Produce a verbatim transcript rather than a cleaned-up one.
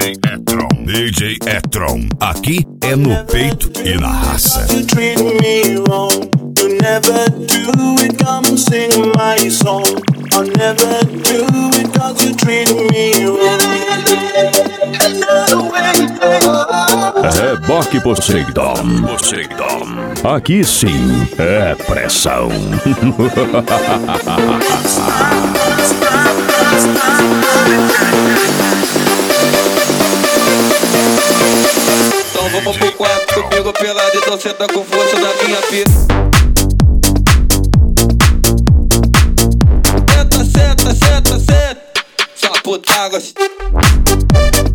J Etron. D J Etron. Aqui é no peito e na raça. You treat me wrong. You never do it. Come sing my song. I'll never do it 'cause you treat me wrong. Reboque Poseidon. Poseidon. Aqui sim é pressão. Então vamos pro quarto comigo pelado, então senta com força da minha vida. Senta, senta, senta, senta. Só puta gostosa.